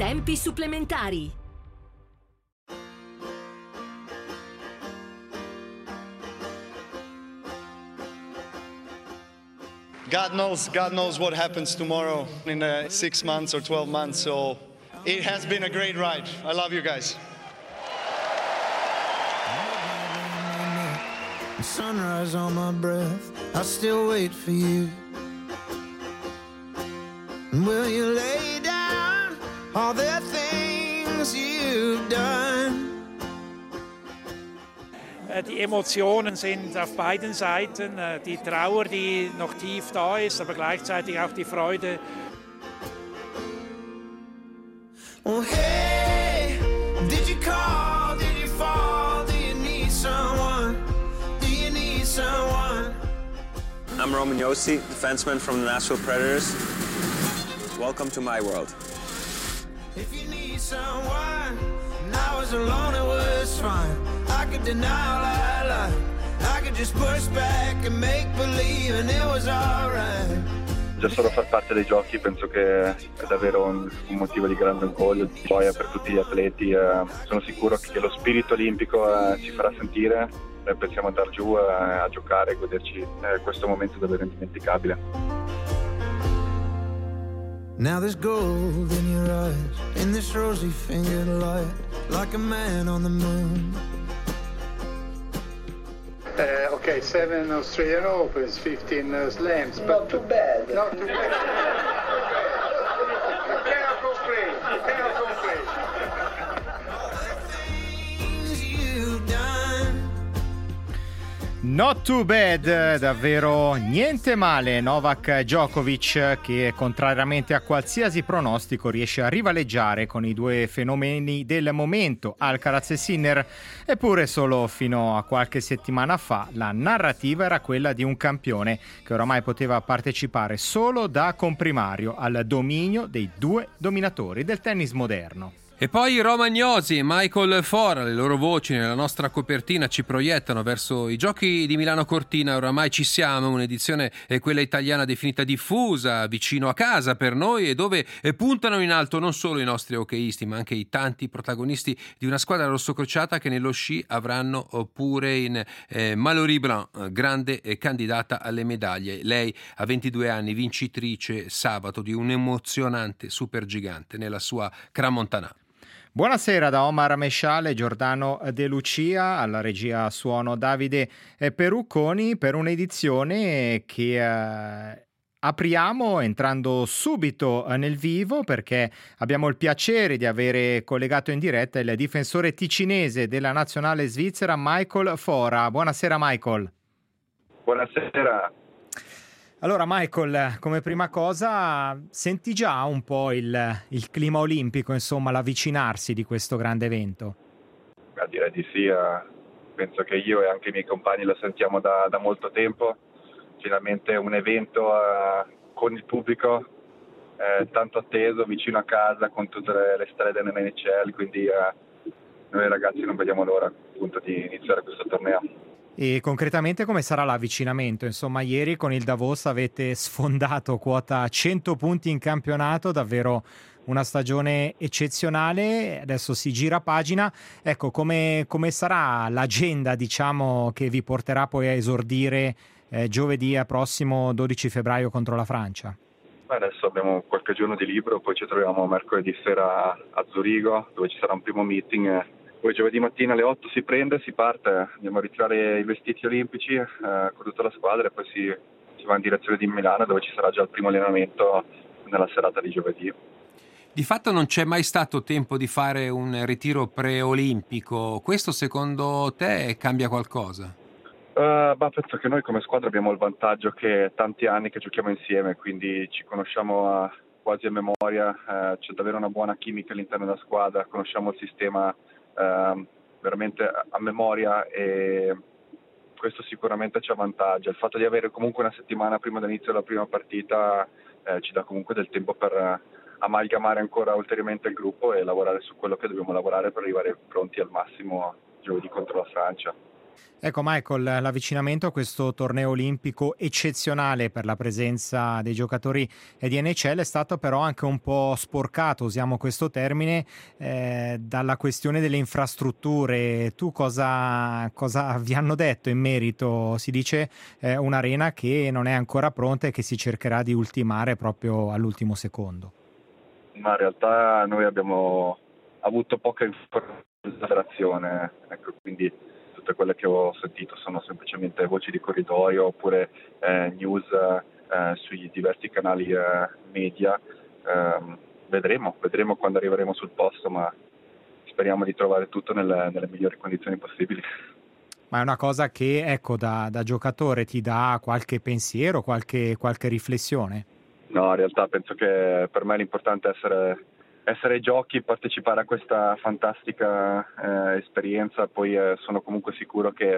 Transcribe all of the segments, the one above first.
Tempi supplementari. God knows what happens tomorrow in 6 months or 12 months. So it has been a great ride. I love you guys. Sunrise on my breath, I still wait for you. Will you lay down all the things you've done? Die Emotionen sind auf beiden Seiten, die Trauer, die noch tief da ist, aber gleichzeitig auch die Freude. Oh hey, did you call, did you fall, do you need someone, do you need someone? I'm Roman Josi, defenseman from the Nashville Predators. Welcome to my world. If you need someone, and I was alone, it was fine. I could deny all I like. I could just push back and make believe, and it was alright. Già solo far parte dei giochi penso che è davvero un motivo di grande orgoglio, di gioia per tutti gli atleti. Sono sicuro che lo spirito olimpico si farà sentire. Noi pensiamo andare giù a giocare e goderci questo momento davvero indimenticabile. Now there's gold in your eyes, in this rosy fingered light, like a man on the moon. Okay, 7 Australian Opens, 15 slams. Not too bad. Not too bad. You cannot complain. You cannot complain. Not too bad, davvero niente male. Novak Djokovic, che contrariamente a qualsiasi pronostico riesce a rivaleggiare con i due fenomeni del momento, Alcaraz e Sinner. Eppure solo fino a qualche settimana fa la narrativa era quella di un campione che oramai poteva partecipare solo da comprimario al dominio dei due dominatori del tennis moderno. E poi Roman Josi e Michael Fora, le loro voci nella nostra copertina ci proiettano verso i giochi di Milano Cortina. Oramai ci siamo, un'edizione quella italiana definita diffusa, vicino a casa per noi, e dove puntano in alto non solo i nostri hockeyisti ma anche i tanti protagonisti di una squadra rossocrociata che nello sci avranno pure in Mallory Blanc, grande candidata alle medaglie. Lei ha 22 anni, vincitrice sabato di un emozionante supergigante nella sua Crans-Montana. Buonasera da Omar Mesciale, Giordano De Lucia, alla regia suono Davide Perucconi per un'edizione che apriamo entrando subito nel vivo, perché abbiamo il piacere di avere collegato in diretta il difensore ticinese della nazionale svizzera Michael Fora. Buonasera Michael. Buonasera. Allora Michael, come prima cosa, senti già un po' il clima olimpico, insomma, l'avvicinarsi di questo grande evento? Direi di sì, penso che io e anche i miei compagni lo sentiamo da molto tempo. Finalmente un evento con il pubblico tanto atteso, vicino a casa, con tutte le stelle dell'NHL, quindi noi ragazzi non vediamo l'ora appunto di iniziare questo torneo. E concretamente come sarà l'avvicinamento? Insomma, ieri con il Davos avete sfondato quota 100 punti in campionato, davvero una stagione eccezionale. Adesso si gira pagina. Ecco, come sarà l'agenda, diciamo, che vi porterà poi a esordire giovedì prossimo 12 febbraio contro la Francia? Adesso abbiamo qualche giorno di libero, poi ci troviamo mercoledì sera a Zurigo, dove ci sarà un primo meeting. Poi giovedì mattina alle 8 si prende, si parte, andiamo a ritirare i vestiti olimpici con tutta la squadra e poi si va in direzione di Milano, dove ci sarà già il primo allenamento nella serata di giovedì. Di fatto non c'è mai stato tempo di fare un ritiro preolimpico. Questo secondo te cambia qualcosa? Penso che noi come squadra abbiamo il vantaggio che tanti anni che giochiamo insieme, quindi ci conosciamo quasi a memoria, c'è davvero una buona chimica all'interno della squadra, conosciamo il sistema veramente a memoria e questo sicuramente ci avvantaggia. Il fatto di avere comunque una settimana prima dell'inizio della prima partita ci dà comunque del tempo per amalgamare ancora ulteriormente il gruppo e lavorare su quello che dobbiamo lavorare per arrivare pronti al massimo giovedì contro la Francia. Ecco Michael, l'avvicinamento a questo torneo olimpico eccezionale per la presenza dei giocatori di NHL è stato però anche un po' sporcato, usiamo questo termine, dalla questione delle infrastrutture. Tu cosa vi hanno detto in merito? Si dice un'arena che non è ancora pronta e che si cercherà di ultimare proprio all'ultimo secondo. Ma in realtà noi abbiamo avuto poca informazione, ecco, quindi tutte quelle che ho sentito sono semplicemente voci di corridoio oppure news sui diversi canali media. Vedremo quando arriveremo sul posto, ma speriamo di trovare tutto nelle migliori condizioni possibili. Ma è una cosa che, ecco, da giocatore ti dà qualche pensiero, qualche riflessione? No, in realtà penso che per me l'importante è essere ai giochi, partecipare a questa fantastica esperienza. Poi sono comunque sicuro che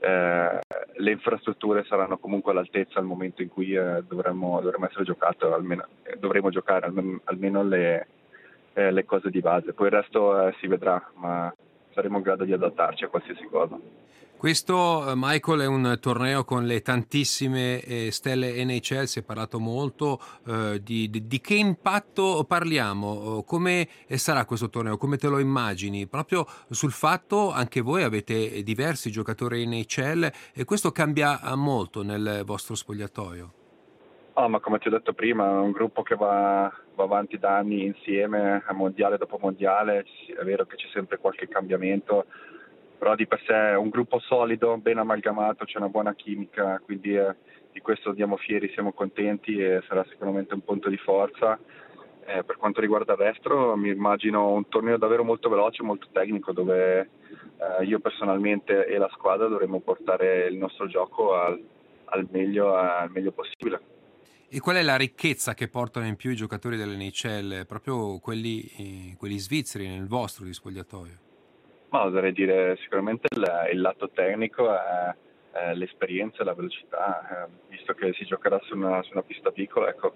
le infrastrutture saranno comunque all'altezza al momento in cui dovremo essere giocate, dovremo giocare almeno le cose di base. Poi il resto si vedrà, ma saremo in grado di adattarci a qualsiasi cosa. Questo, Michael, è un torneo con le tantissime stelle NHL, si è parlato molto, di che impatto parliamo? Come sarà questo torneo? Come te lo immagini? Proprio sul fatto, anche voi avete diversi giocatori NHL e questo cambia molto nel vostro spogliatoio. Ma come ti ho detto prima, è un gruppo che va avanti da anni insieme, mondiale dopo mondiale. È vero che c'è sempre qualche cambiamento, però di per sé è un gruppo solido, ben amalgamato, c'è una buona chimica, quindi di questo andiamo fieri, siamo contenti e sarà sicuramente un punto di forza. Per quanto riguarda il resto, mi immagino un torneo davvero molto veloce, molto tecnico, dove io personalmente e la squadra dovremo portare il nostro gioco al meglio possibile. E qual è la ricchezza che portano in più i giocatori dell'NHL, proprio quelli svizzeri nel vostro di spogliatoio? Ma oserei dire sicuramente il lato tecnico, l'esperienza e la velocità. Visto che si giocherà su una pista piccola, ecco,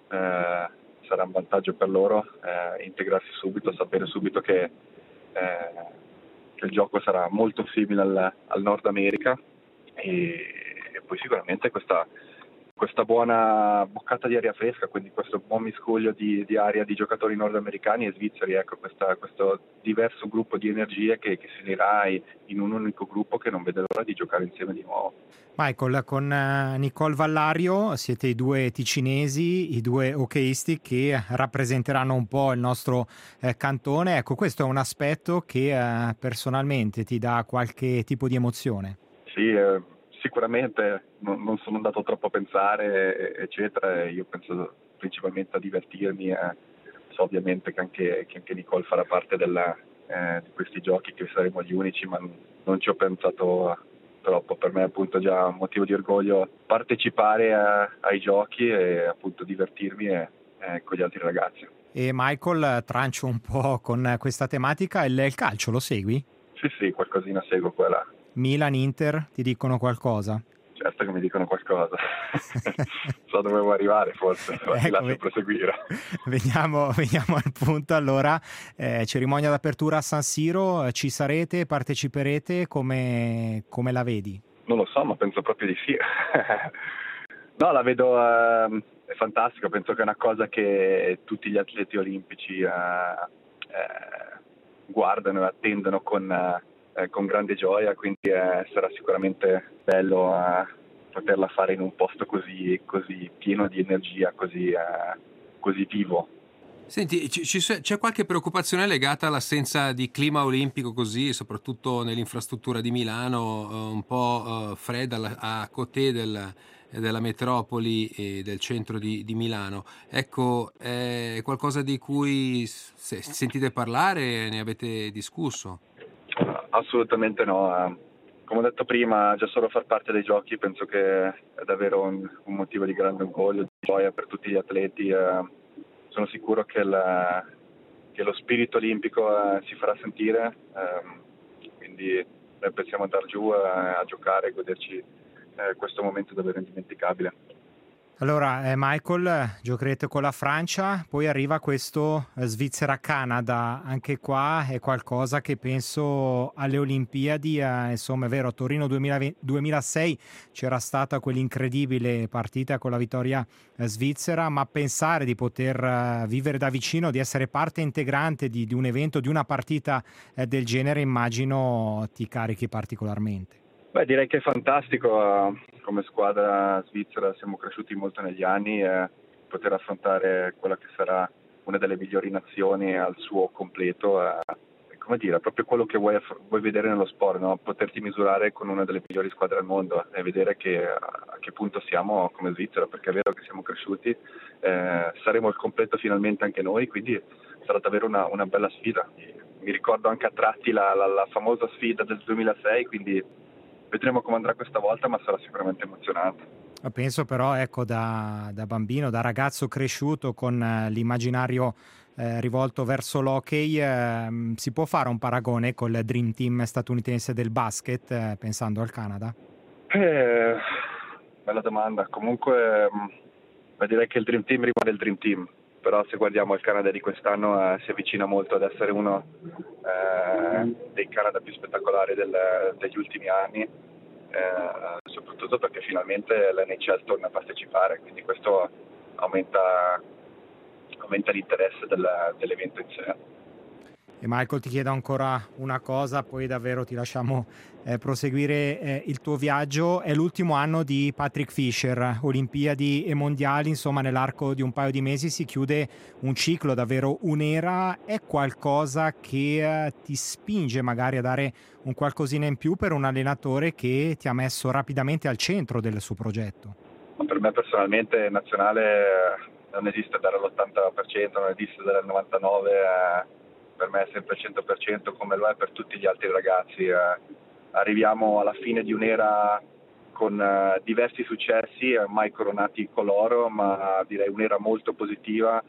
sarà un vantaggio per loro integrarsi subito, sapere subito che il gioco sarà molto simile al Nord America e poi sicuramente questa buona boccata di aria fresca, quindi questo buon miscuglio di aria di giocatori nordamericani e svizzeri, ecco, questo diverso gruppo di energie che si unirà in un unico gruppo che non vede l'ora di giocare insieme di nuovo. Michael, con Nicole Vallario siete i due ticinesi, i due hockeyisti che rappresenteranno un po' il nostro cantone. Ecco, questo è un aspetto che personalmente ti dà qualche tipo di emozione. Sì, sicuramente non sono andato troppo a pensare, eccetera. Io penso principalmente a divertirmi. So ovviamente che anche Nicole farà parte di questi giochi, che saremo gli unici, ma non ci ho pensato troppo. Per me è appunto già un motivo di orgoglio partecipare ai giochi e appunto divertirmi con gli altri ragazzi. E Michael, trancio un po' con questa tematica, il calcio lo segui? Sì, qualcosina seguo quella. Milan, Inter, ti dicono qualcosa? Certo che mi dicono qualcosa. So dove vuoi arrivare, forse. Ti lascio proseguire. Veniamo al punto. Allora, cerimonia d'apertura a San Siro, ci sarete, parteciperete, come la vedi? Non lo so, ma penso proprio di sì. No, la vedo è fantastica, penso che è una cosa che tutti gli atleti olimpici guardano e attendono con grande gioia, quindi sarà sicuramente bello poterla fare in un posto così pieno di energia, così vivo. Senti, c'è qualche preoccupazione legata all'assenza di clima olimpico così, soprattutto nell'infrastruttura di Milano, un po' fredda a côté della metropoli e del centro di Milano? Ecco, è qualcosa di cui sentite parlare, ne avete discusso? Assolutamente no. Come ho detto prima, già solo far parte dei giochi penso che è davvero un motivo di grande orgoglio, di gioia per tutti gli atleti. Sono sicuro che lo spirito olimpico si farà sentire, quindi noi pensiamo andare giù a giocare e goderci questo momento davvero indimenticabile. Allora, Michael, giocherete con la Francia, poi arriva questo Svizzera-Canada, anche qua è qualcosa che penso alle Olimpiadi, insomma è vero, a Torino 2006 c'era stata quell'incredibile partita con la vittoria svizzera, ma pensare di poter vivere da vicino, di essere parte integrante di un evento, di una partita del genere, immagino ti carichi particolarmente. Beh, direi che è fantastico, come squadra svizzera siamo cresciuti molto negli anni e poter affrontare quella che sarà una delle migliori nazioni al suo completo è proprio quello che vuoi vedere nello sport, no? Poterti misurare con una delle migliori squadre al mondo e vedere a che punto siamo come Svizzera, perché è vero che siamo cresciuti, saremo al completo finalmente anche noi, quindi sarà davvero una bella sfida. Mi ricordo anche a tratti la famosa sfida del 2006, quindi vedremo come andrà questa volta, ma sarà sicuramente emozionante. Penso però, ecco, da bambino, da ragazzo cresciuto con l'immaginario rivolto verso l'hockey, si può fare un paragone col Dream Team statunitense del basket, pensando al Canada? Bella domanda. Comunque direi che il Dream Team rimane il Dream Team, però se guardiamo il Canada di quest'anno si avvicina molto ad essere uno dei Canada più spettacolari degli ultimi anni, soprattutto perché finalmente l'NHL torna a partecipare, quindi questo aumenta l'interesse dell'evento in sé. E Michael, ti chiedo ancora una cosa, poi davvero ti lasciamo proseguire il tuo viaggio. È l'ultimo anno di Patrick Fisher, Olimpiadi e Mondiali, insomma nell'arco di un paio di mesi si chiude un ciclo, davvero un'era. È qualcosa che ti spinge magari a dare un qualcosina in più per un allenatore che ti ha messo rapidamente al centro del suo progetto? Per me personalmente nazionale non esiste dare l'80%, non esiste dare il 99%, per me è sempre il 100% come lo è per tutti gli altri ragazzi. Arriviamo alla fine di un'era con diversi successi, mai coronati con l'oro, ma direi un'era molto positiva,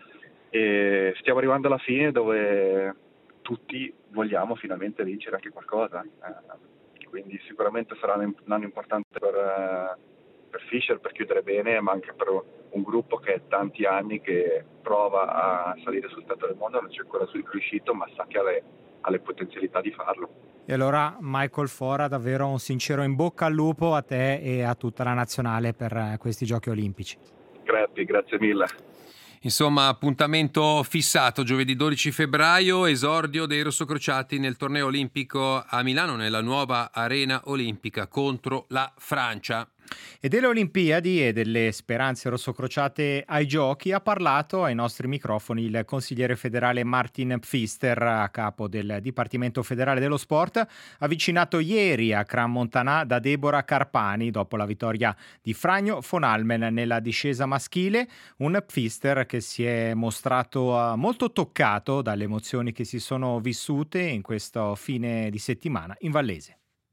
e stiamo arrivando alla fine dove tutti vogliamo finalmente vincere anche qualcosa. Quindi sicuramente sarà un anno importante per Fisher, per chiudere bene, ma anche per un gruppo che è tanti anni che prova a salire sul tetto del mondo, non c'è ancora riuscito, ma sa che ha le potenzialità di farlo. E allora Michael Fora, davvero un sincero in bocca al lupo a te e a tutta la nazionale per questi Giochi Olimpici. Grazie mille. Insomma, appuntamento fissato giovedì 12 febbraio, esordio dei rossocrociati nel torneo olimpico a Milano, nella nuova arena olimpica contro la Francia. E delle Olimpiadi e delle speranze rossocrociate ai Giochi ha parlato ai nostri microfoni il consigliere federale Martin Pfister, a capo del Dipartimento Federale dello Sport, avvicinato ieri a Crans-Montana da Deborah Carpani dopo la vittoria di Fragno von Almen nella discesa maschile. Un Pfister che si è mostrato molto toccato dalle emozioni che si sono vissute in questo fine di settimana in Vallese.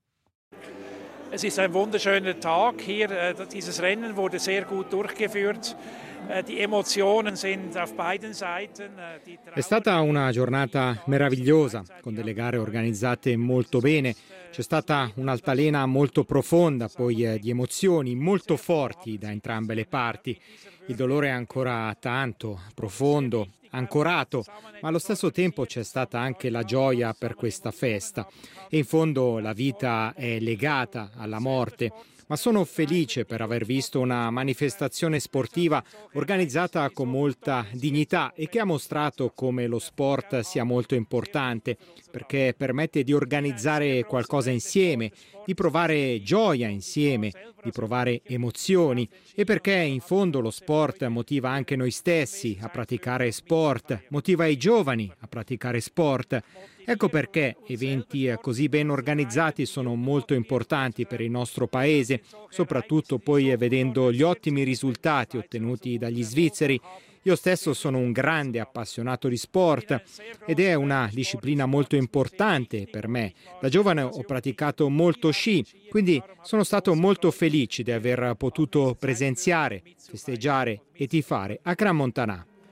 Es ist ein wunderschöner Tag hier. Dieses Rennen wurde sehr gut durchgeführt. Die Emotionen sind auf beiden Seiten. È stata una giornata meravigliosa, con delle gare organizzate molto bene. C'è stata un'altalena molto profonda, poi di emozioni molto forti da entrambe le parti. Il dolore è ancora tanto, profondo, ancorato, ma allo stesso tempo c'è stata anche la gioia per questa festa. E in fondo la vita è legata alla morte, ma sono felice per aver visto una manifestazione sportiva organizzata con molta dignità e che ha mostrato come lo sport sia molto importante, perché permette di organizzare qualcosa insieme, di provare gioia insieme, di provare emozioni, e perché in fondo lo sport motiva anche noi stessi a praticare sport, motiva i giovani a praticare sport. Ecco perché eventi così ben organizzati sono molto importanti per il nostro paese, soprattutto poi vedendo gli ottimi risultati ottenuti dagli svizzeri. Io stesso sono un grande appassionato di sport ed è una disciplina molto importante per me. Da giovane ho praticato molto sci, quindi sono stato molto felice di aver potuto presenziare, festeggiare e tifare a Crans-Montana.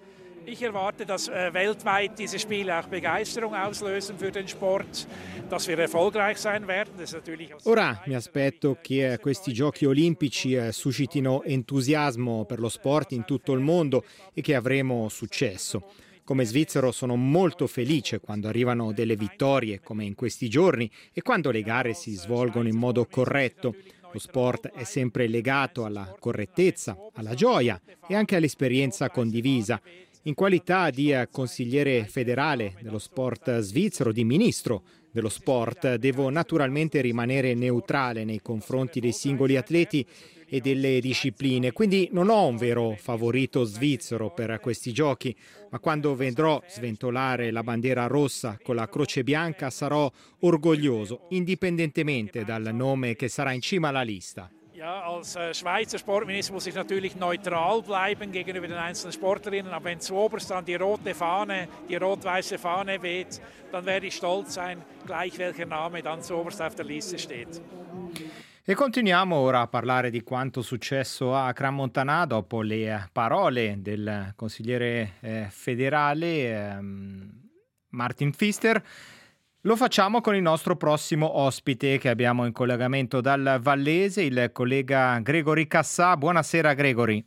Ich erwarte, dass weltweit diese Spiele auch Begeisterung auslösen für den Sport, dass wir erfolgreich sein werden. Das ist natürlich Ora mi aspetto che questi giochi olimpici suscitino entusiasmo per lo sport in tutto il mondo e che avremo successo. Come svizzero sono molto felice quando arrivano delle vittorie come in questi giorni e quando le gare si svolgono in modo corretto. Lo sport è sempre legato alla correttezza, alla gioia e anche all'esperienza condivisa. In qualità di consigliere federale dello sport svizzero, di ministro dello sport, devo naturalmente rimanere neutrale nei confronti dei singoli atleti e delle discipline, quindi non ho un vero favorito svizzero per questi giochi, ma quando vedrò sventolare la bandiera rossa con la croce bianca sarò orgoglioso, indipendentemente dal nome che sarà in cima alla lista. Ja, als Schweizer Sportminister muss ich natürlich neutral bleiben gegenüber den einzelnen Sportlerinnen. Aber wenn zuoberst dann die rote Fahne, die rot-weiße Fahne weht, dann werde ich stolz sein, gleich welcher Name dann zuoberst auf der Liste steht. E continuiamo ora a parlare di quanto successo a Crans-Montana dopo le parole del consigliere federale Martin Pfister. Lo facciamo con il nostro prossimo ospite che abbiamo in collegamento dal Vallese, il collega Gregory Cassà. Buonasera Gregory.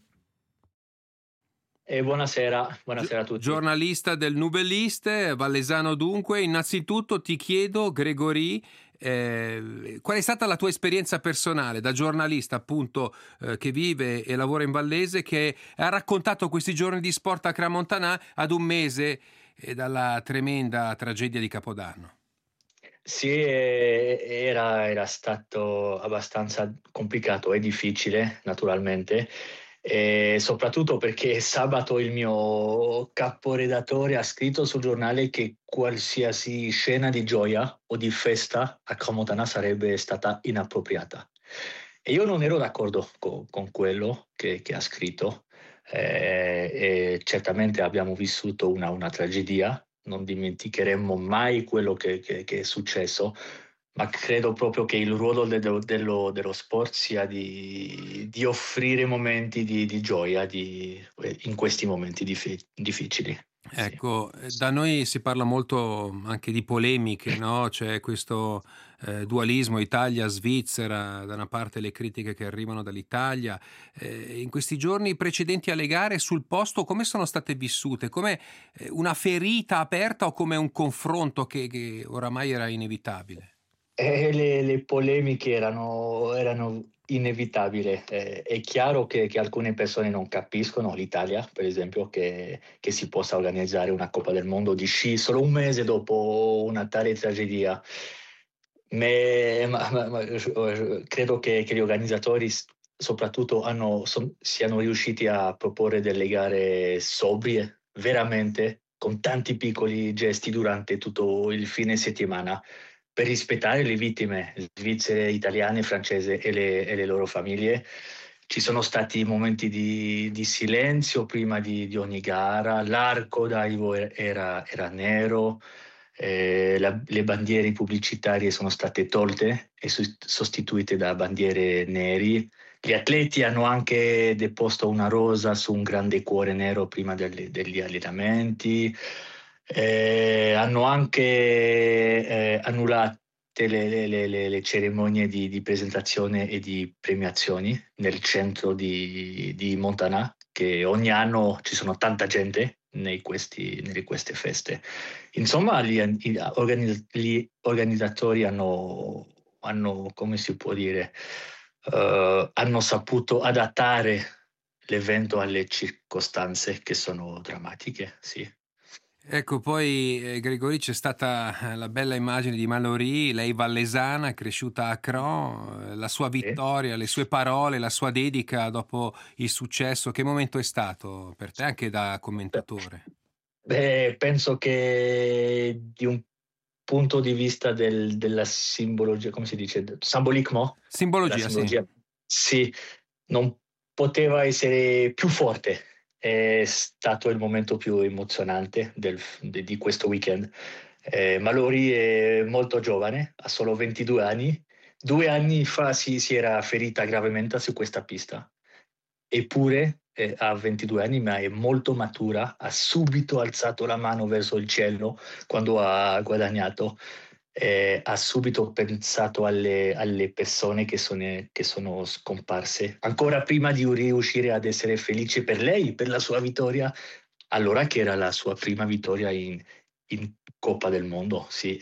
Buonasera a tutti. Giornalista del Nubelliste, vallesano dunque. Innanzitutto ti chiedo, Gregory, qual è stata la tua esperienza personale da giornalista appunto che vive e lavora in Vallese, che ha raccontato questi giorni di sport a Crans-Montana ad un mese dalla tremenda tragedia di Capodanno? Sì, era stato abbastanza complicato e difficile, naturalmente, e soprattutto perché sabato il mio caporedattore ha scritto sul giornale che qualsiasi scena di gioia o di festa a Crans-Montana sarebbe stata inappropriata. E io non ero d'accordo con quello che ha scritto. E certamente abbiamo vissuto una tragedia, non dimenticheremo mai quello che è successo, ma credo proprio che il ruolo dello sport sia di offrire momenti di gioia in questi momenti difficili. Ecco, da noi si parla molto anche di polemiche, no? C'è questo dualismo Italia-Svizzera, da una parte le critiche che arrivano dall'Italia. In questi giorni precedenti alle gare sul posto come sono state vissute? Come una ferita aperta o come un confronto che oramai era inevitabile? Le polemiche erano inevitabili. È chiaro che alcune persone non capiscono, l'Italia per esempio, che si possa organizzare una Coppa del Mondo di sci solo un mese dopo una tale tragedia. Ma credo che gli organizzatori soprattutto siano riusciti a proporre delle gare sobrie, veramente, con tanti piccoli gesti durante tutto il fine settimana, per rispettare le vittime svizzere, italiane, francesi e le loro famiglie. Ci sono stati momenti di silenzio prima di ogni gara, l'arco d'arrivo era nero, le bandiere pubblicitarie sono state tolte e sostituite da bandiere neri. Gli atleti hanno anche deposto una rosa su un grande cuore nero prima degli allenamenti. Hanno anche annullato le cerimonie di presentazione e di premiazioni nel centro di Montana, che ogni anno ci sono tanta gente nelle queste feste. Insomma, gli organizzatori hanno, come si può dire, hanno saputo adattare l'evento alle circostanze che sono drammatiche, sì. Ecco, poi Gregory, c'è stata la bella immagine di Mallory, lei vallesana, cresciuta a Crans, la sua vittoria, le sue parole, la sua dedica dopo il successo. Che momento è stato per te anche da commentatore? Penso che di un punto di vista della simbologia, come si dice? Simbolico? Simbologia, sì. Sì, non poteva essere più forte. È stato il momento più emozionante di questo weekend. Mallory è molto giovane, ha solo 22 anni. 2 anni fa si era ferita gravemente su questa pista. Eppure ha 22 anni, ma è molto matura, ha subito alzato la mano verso il cielo quando ha guadagnato, ha subito pensato alle persone che sono scomparse, ancora prima di riuscire ad essere felice per lei, per la sua vittoria, allora che era la sua prima vittoria in Coppa del Mondo, sì.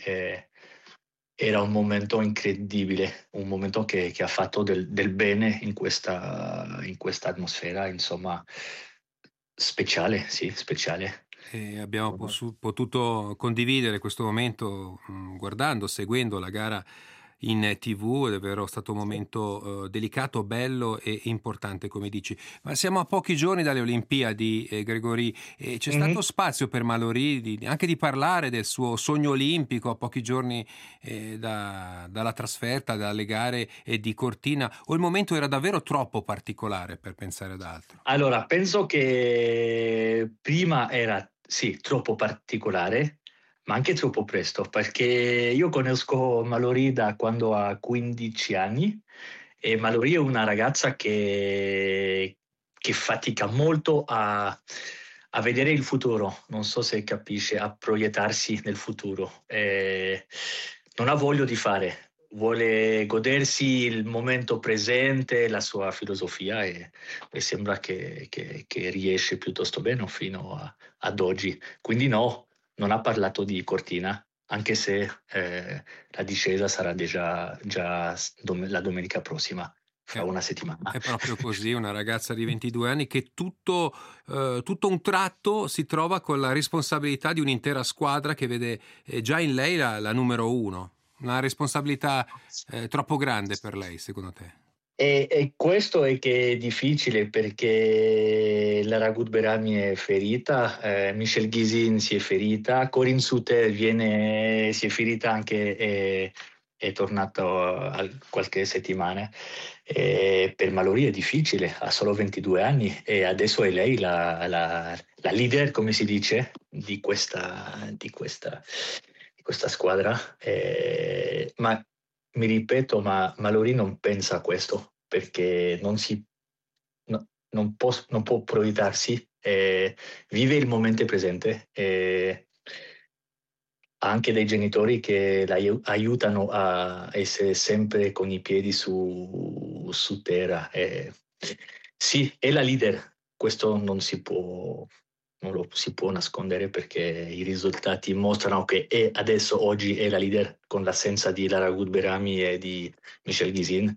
Era un momento incredibile, un momento che ha fatto del bene in questa atmosfera, insomma, speciale, sì, speciale. E abbiamo potuto condividere questo momento seguendo la gara in TV, è davvero stato un momento delicato, bello e importante, come dici. Ma siamo a pochi giorni dalle Olimpiadi, Gregori, e c'è stato spazio per Mallory anche di parlare del suo sogno olimpico a pochi giorni dalla trasferta, dalle gare di Cortina, o il momento era davvero troppo particolare per pensare ad altro? Allora, penso che prima era sì, troppo particolare, ma anche troppo presto, perché io conosco Mallory da quando ha 15 anni e Mallory è una ragazza che fatica molto a vedere il futuro, non so se capisce, a proiettarsi nel futuro. Non ha voglia di fare, vuole godersi il momento presente, la sua filosofia e sembra che riesce piuttosto bene fino ad oggi. Quindi no. Non ha parlato di Cortina, anche se la discesa sarà già la domenica prossima, fra una settimana. È proprio così, una ragazza di 22 anni che tutto un tratto si trova con la responsabilità di un'intera squadra che vede già in lei la numero 1. Una responsabilità troppo grande per lei, secondo te? E questo è che è difficile perché Lara Gutberami è ferita, Michelle Ghisin si è ferita, Corinne Suter si è ferita anche, è tornato qualche settimana. Per Mallory è difficile, ha solo 22 anni e adesso è lei la leader, come si dice, di questa squadra. Ma mi ripeto, ma Mallory non pensa a questo perché non può proiettarsi, vive il momento presente. Ha anche dei genitori che la aiutano a essere sempre con i piedi su terra. Sì, è la leader, questo non lo si può nascondere perché i risultati mostrano che oggi è la leader con l'assenza di Lara Gutberami e di Michelle Ghisin,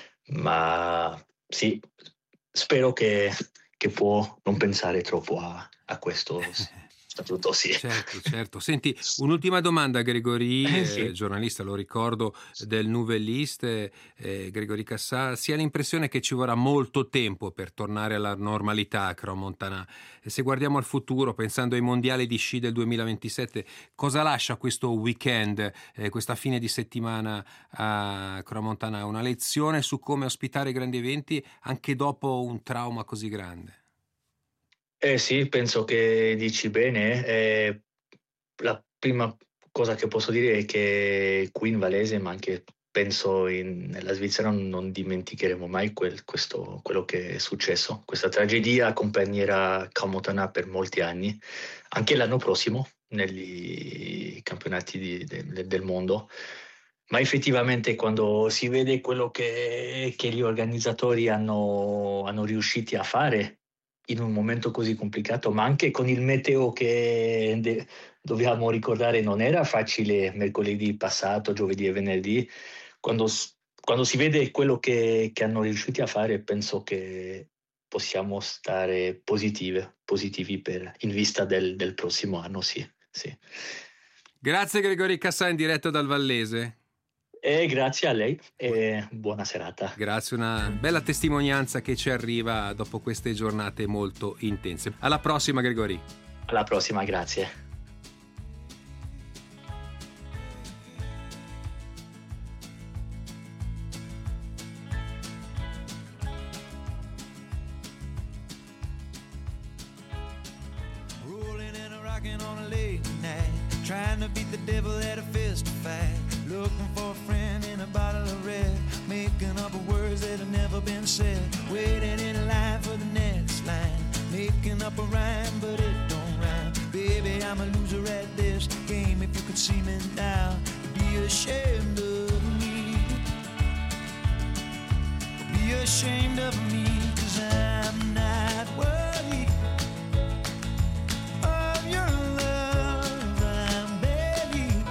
ma sì, spero che può non pensare troppo a questo statuto, sì. Certo. Senti, un'ultima domanda, Grégory, sì. Giornalista, lo ricordo, del Nouvelliste, Grégory Cassà, si ha l'impressione che ci vorrà molto tempo per tornare alla normalità a Crans-Montana. Se guardiamo al futuro, pensando ai mondiali di sci del 2027, cosa lascia questo weekend, questa fine di settimana a Crans-Montana? Una lezione su come ospitare grandi eventi anche dopo un trauma così grande? Sì, penso che dici bene. La prima cosa che posso dire è che qui in Vallese, ma anche penso nella Svizzera, non dimenticheremo mai quello che è successo. Questa tragedia accompagnerà Crans-Montana per molti anni, anche l'anno prossimo, negli campionati del mondo. Ma effettivamente quando si vede quello che gli organizzatori hanno riusciti a fare in un momento così complicato, ma anche con il meteo che dobbiamo ricordare non era facile mercoledì passato, giovedì e venerdì, quando si vede quello che hanno riusciti a fare, penso che possiamo stare positivi in vista del prossimo anno, sì. Grazie Grégory Cassà in diretta dal Vallese. Grazie a lei e buona serata. Grazie, una bella testimonianza che ci arriva dopo queste giornate molto intense. Alla prossima, Grégory. Alla prossima, grazie. Rolling and rocking on a late night. trying to beat the devil at a fist fight, looking for a friend in a bottle of red, making up words that have never been said, waiting in line for the next line, making up a rhyme but it don't rhyme. Baby, I'm a loser at this game. If you could see me now, you'd be ashamed of me. Be ashamed of me, 'cause I'm not worthy of your love. I'm barely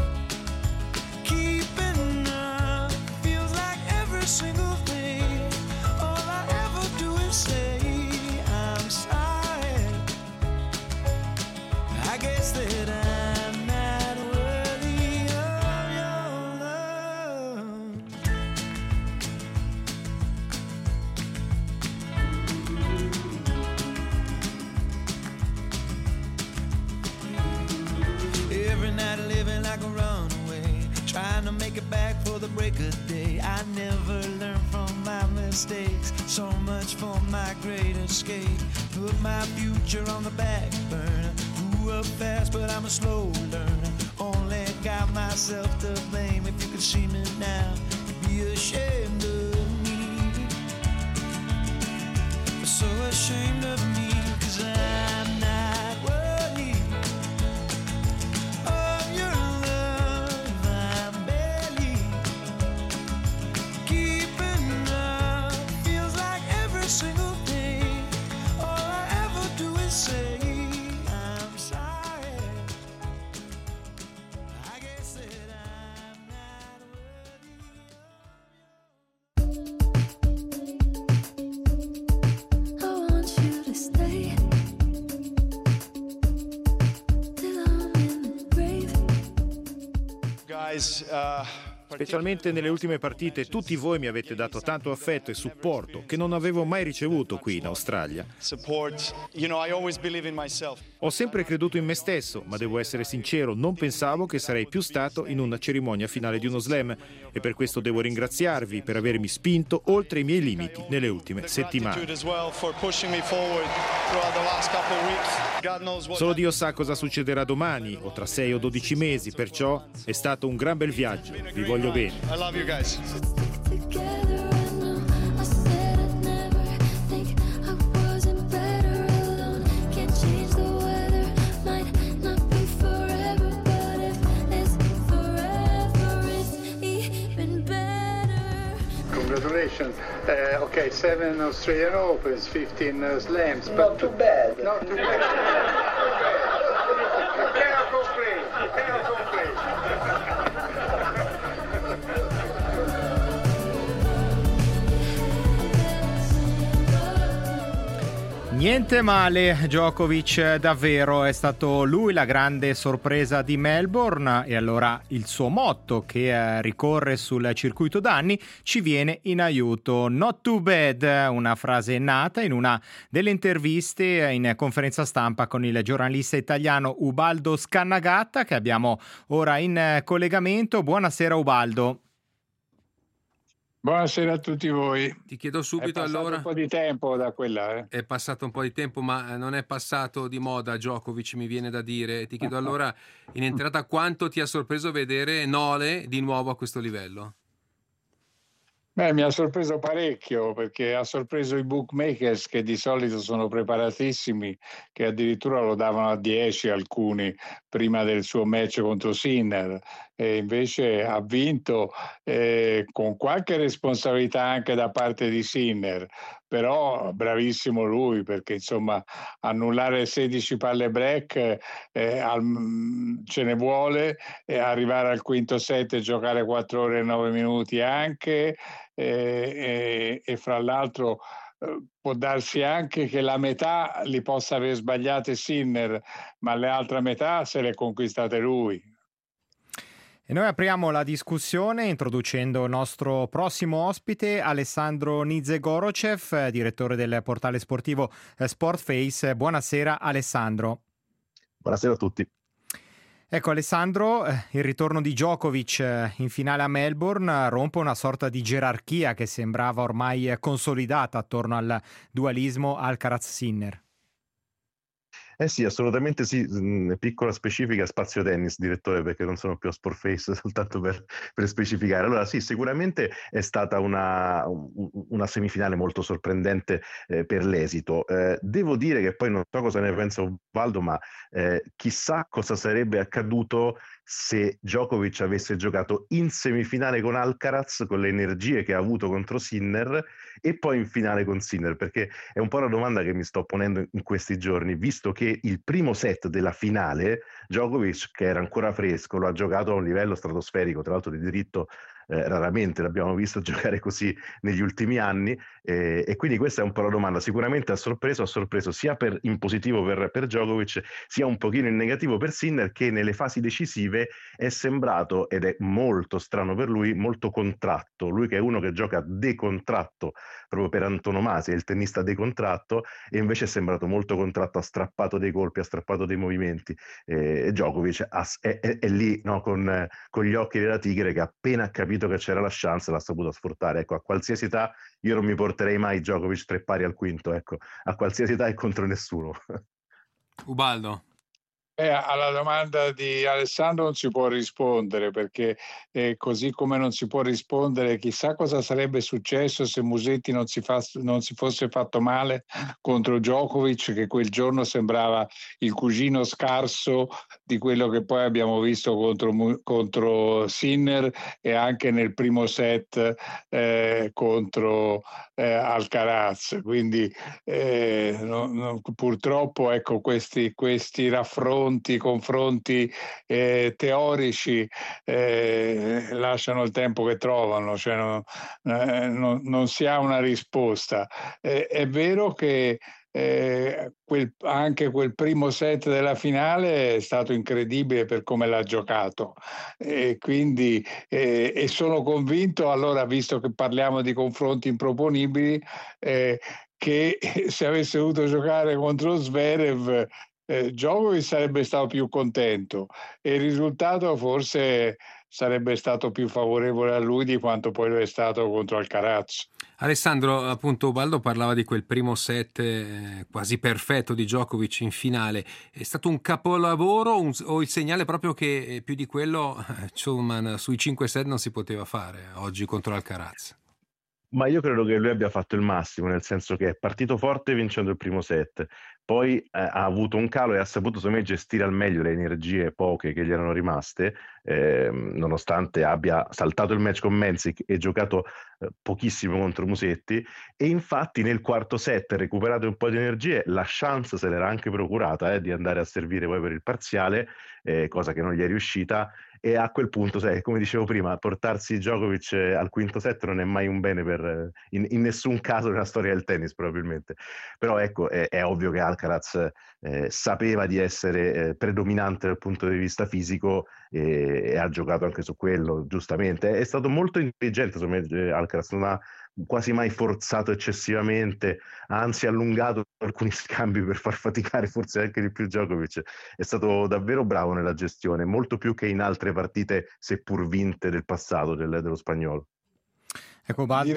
keeping up. Feels like every single day, all I ever do is say I'm sorry. I guess that I'm not worthy of your love. Every night living like a runaway, trying to make it back for the break of day. I never learn from my mistakes, so much for my great escape. Put my future on the back burner, grew up fast but I'm a slow learner. Only got myself to blame. If you could see me now, you'd be ashamed of me. So ashamed of me, 'cause I'm not worthy of your love. I'm barely keeping up. Feels like every single day, all I ever do is say I'm sorry. I guess that I'm not worthy of your. I want you to stay till I'm in the grave. Guys, Specialmente nelle ultime partite tutti voi mi avete dato tanto affetto e supporto che non avevo mai ricevuto qui in Australia. support. I always believe in myself. Ho sempre creduto in me stesso, ma devo essere sincero, non pensavo che sarei più stato in una cerimonia finale di uno slam e per questo devo ringraziarvi per avermi spinto oltre i miei limiti nelle ultime settimane. Solo Dio sa cosa succederà domani o tra 6 o 12 mesi, perciò è stato un gran bel viaggio. Vi voglio bene. I love you guys. Together I know I said I'd never think I wasn't better alone. Can't change the weather, might not be forever, but if it's forever, it's even better. Congratulations. Okay, 7 Australian Opens, 15 slams. Not too bad. Not too bad. You cannot complain. You cannot complain. Niente male Djokovic, davvero è stato lui la grande sorpresa di Melbourne e allora il suo motto che ricorre sul circuito d'anni ci viene in aiuto. Not too bad, una frase nata in una delle interviste in conferenza stampa con il giornalista italiano Ubaldo Scannagatta che abbiamo ora in collegamento. Buonasera Ubaldo. Buonasera a tutti voi. Ti chiedo subito allora. È passato un po' di tempo da quella. È passato un po' di tempo, ma non è passato di moda Djokovic, mi viene da dire. Ti chiedo allora, in entrata, quanto ti ha sorpreso vedere Nole di nuovo a questo livello? Beh, mi ha sorpreso parecchio perché ha sorpreso i bookmakers che di solito sono preparatissimi, che addirittura lo davano a 10 alcuni prima del suo match contro Sinner e invece ha vinto con qualche responsabilità anche da parte di Sinner, però bravissimo lui perché insomma annullare 16 palle break ce ne vuole, arrivare al quinto set e giocare 4 ore e 9 minuti anche e fra l'altro può darsi anche che la metà li possa aver sbagliate Sinner, ma le altre metà se le conquistate lui. E noi apriamo la discussione introducendo il nostro prossimo ospite, Alessandro Nizhegorochev, direttore del portale sportivo Sportface. Buonasera Alessandro. Buonasera a tutti. Ecco Alessandro, il ritorno di Djokovic in finale a Melbourne rompe una sorta di gerarchia che sembrava ormai consolidata attorno al dualismo Alcaraz-Sinner. Sì, assolutamente sì. Piccola specifica, spazio tennis, direttore, perché non sono più a Sportface, soltanto per specificare. Allora sì, sicuramente è stata una semifinale molto sorprendente per l'esito. Devo dire che poi non so cosa ne pensa Ubaldo, ma chissà cosa sarebbe accaduto se Djokovic avesse giocato in semifinale con Alcaraz, con le energie che ha avuto contro Sinner, e poi in finale con Sinner, perché è un po' una domanda che mi sto ponendo in questi giorni, visto che il primo set della finale Djokovic, che era ancora fresco, lo ha giocato a un livello stratosferico, tra l'altro di diritto. Raramente l'abbiamo visto giocare così negli ultimi anni, e quindi questa è un po' la domanda. Sicuramente ha sorpreso sia in positivo per Djokovic, sia un pochino in negativo per Sinner, che nelle fasi decisive è sembrato, ed è molto strano per lui, molto contratto. Lui che è uno che gioca decontratto proprio per antonomasia, il tennista decontratto, e invece è sembrato molto contratto, ha strappato dei colpi, ha strappato dei movimenti, e Djokovic è lì, no, con gli occhi della tigre, che appena ha capito che c'era la chance l'ha saputo sfruttare. Ecco, a qualsiasi età io non mi porterei mai Djokovic 3 pari al quinto, ecco, a qualsiasi età e contro nessuno. Ubaldo. Alla domanda di Alessandro non si può rispondere, perché così come non si può rispondere chissà cosa sarebbe successo se Musetti non si fosse fatto male contro Djokovic, che quel giorno il cugino scarso di quello che poi abbiamo visto contro Sinner, e anche nel primo set contro Alcaraz. Quindi purtroppo, ecco, questi confronti teorici lasciano il tempo che trovano, cioè non si ha una risposta. È vero che anche quel primo set della finale è stato incredibile per come l'ha giocato, e quindi sono convinto, allora, visto che parliamo di confronti improponibili, che se avesse dovuto giocare contro Zverev, Djokovic sarebbe stato più contento e il risultato forse sarebbe stato più favorevole a lui di quanto poi lo è stato contro Alcaraz. Alessandro, appunto, Ubaldo parlava di quel primo set quasi perfetto di Djokovic in finale. È stato un capolavoro o il segnale proprio che più di quello Schumann sui 5 set non si poteva fare oggi contro Alcaraz? Ma io credo che lui abbia fatto il massimo, nel senso che è partito forte vincendo il primo set, poi ha avuto un calo e ha saputo, secondo me, gestire al meglio le energie poche che gli erano rimaste, nonostante abbia saltato il match con Mensik e giocato pochissimo contro Musetti, e infatti nel quarto set, recuperato un po' di energie, la chance se l'era anche procurata di andare a servire poi per il parziale, cosa che non gli è riuscita. E a quel punto, sai, come dicevo prima, portarsi Djokovic al quinto set non è mai un bene in nessun caso nella storia del tennis, probabilmente. Però ecco, è ovvio che Alcaraz sapeva di essere predominante dal punto di vista fisico, e ha giocato anche su quello, giustamente. È stato molto intelligente, secondo me, Alcaraz non ha quasi mai forzato eccessivamente, ha anzi allungato alcuni scambi per far faticare forse anche di più Djokovic. È stato davvero bravo nella gestione, molto più che in altre partite seppur vinte del passato dello spagnolo. Ecco, Baldo.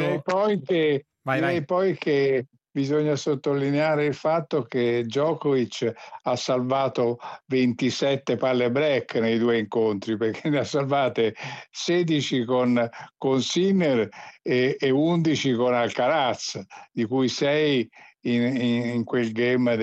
Direi poi che bisogna sottolineare il fatto che Djokovic ha salvato 27 palle break nei due incontri, perché ne ha salvate 16 con Sinner e 11 con Alcaraz, di cui 6 in quel game